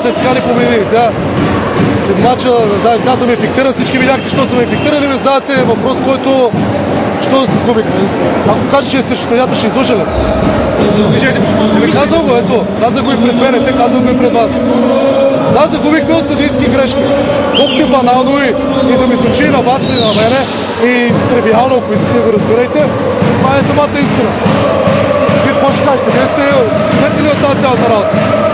ЦСКА ни победи. Сега след мача, знаеш, сега съм инфектиран, всички видяхте, що съм инфектиран и ми задавате въпрос, който що да се губихме. Ако кажа, че е срещу съдята, ще излъжа ли? Казал го, ето, каза го и пред мене, те казал го и пред вас. Да, загубихме от съдийски грешки. Колкото е банално и да ми звучи на вас и на мене, и тривиално, ако искате да го разберете, това е самата истина. Вие какво ще кажете? Вие сте свидетели от тази цялата работа.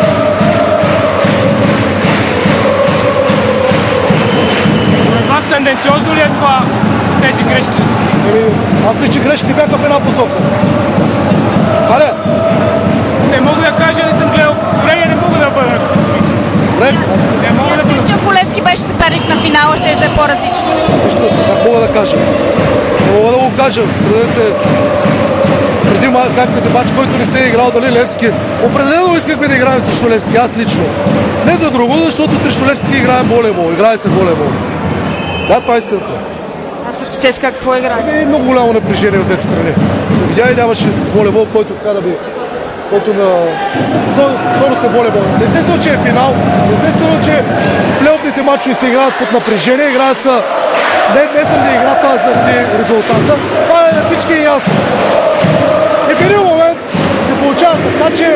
Вас тенденциозно ли е това, тези грешки? Аз мисля, че грешки бяха в една посока. Това ли? Не мога да кажа, не съм гледал повторение, не мога да бъда. Не мога да бъда. Че ако Левски беше съперник на финала, ще да е по-различно. Нищо, как мога да кажа? Не мога да го кажа. Преди какъв матч, който не се е играл, дали Левски. Определено искахме да играем срещу Левски, аз лично. Не за друго, защото срещу Левски играем волейбол. Играе се волейбол. Да, това е истината. А срещу ЦСКА какво играе? Много голямо напрежение от двете страни. Се видя и нямаше волейбол, който така да би... който на... Скоро се волейбол. Естествено, че е финал. Естествено, че плейофните мачове се играят под напрежение. Играят са не заради играта, а заради резултата. Това е на всички е ясно. И в един момент се получава така, че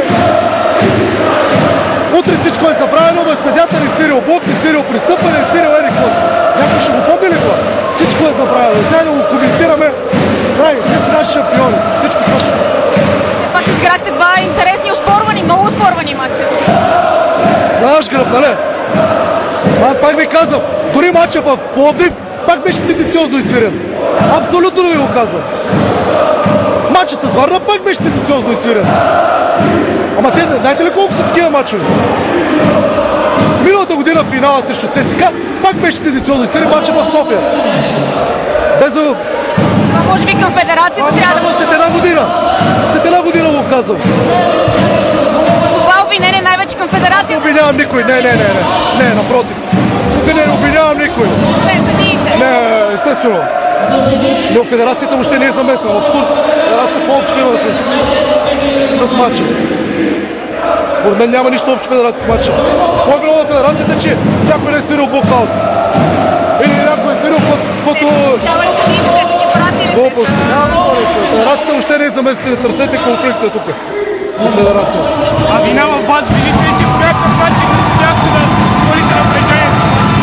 утре всичко е забравено, но съдята не свирил блок, не свирил пристъпа, не свирил еди какво. Някой ще го помни ли това? Всичко е забравено. Сега да го коментираме. Край, все са наши шампиони. Всичко свършва. Пак изграхте два интересни оспорвани, много оспорвани матча. На наш гръб, нали? Аз пак ви казвам, дори матча в Пловдив пак беше тенденциозно изсвирен. Абсолютно не ви го казвам. Матчът с Варна пак беше тенденциозно изсвирен. Ама те, знаете ли колко са такива матчове? Миналата година финала срещу ЦСКА пак беше традиционно изсвирен матча в София. Без да... Може би към федерацията трябва да... След една година. След една година го казвам. Това обвинение най-вече към федерацията. Не обвинявам никой. Не, напротив. Тук не обвинявам никой. Не, естествено. Но федерацията въобще не е замесена. Абсурд. Федерацията по-общо има с матча. Според мен няма нищо общо федерация с матча. Кой е виновен на федерацията, че някой не е свирил блокаут? Или някой е свирил като... Глупост. Федерацията въобще не е замесена. Не търсете конфликта тук с федерацията. А вина във вас виждате ли, че по някакъв начин не смятате да свалите напрежението?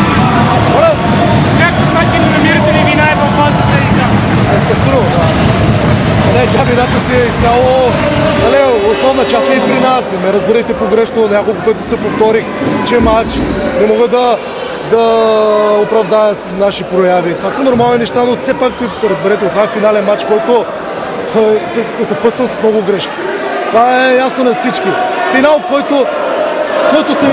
По някакъв начин не намирате ли вина и във вас за тези цяло? Естествено, да. Не, тя вината си е изцяло... Основна част е и при нас. Не ме разберете погрешно. Няколко пъти се повторих, че матч не мога да оправдая наши прояви. Това са нормални неща, но все пак разберете, това е финален матч, който е съпътстван с много грешки. Това е ясно на всички. Финал, който се